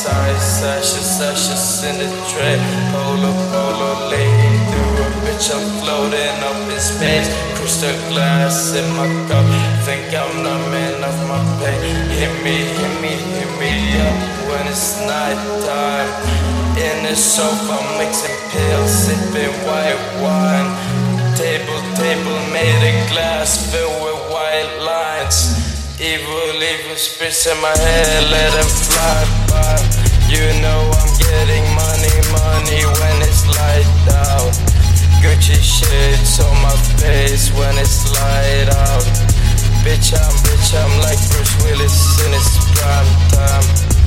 Ashes in the tray. Polo, lay through a bitch. I'm floating up in space. Crystal glass in my cup. Think I'm numbing off my pain. Hit me up when it's nighttime. In the sofa, mixing pills, sipping white wine. Table made of glass filled with white lines. Evil spirits in my head, let them fly by. You know I'm getting money when it's light out. Gucci shades on my face when it's light out. Bitch, I'm like Bruce Willis in his prime time.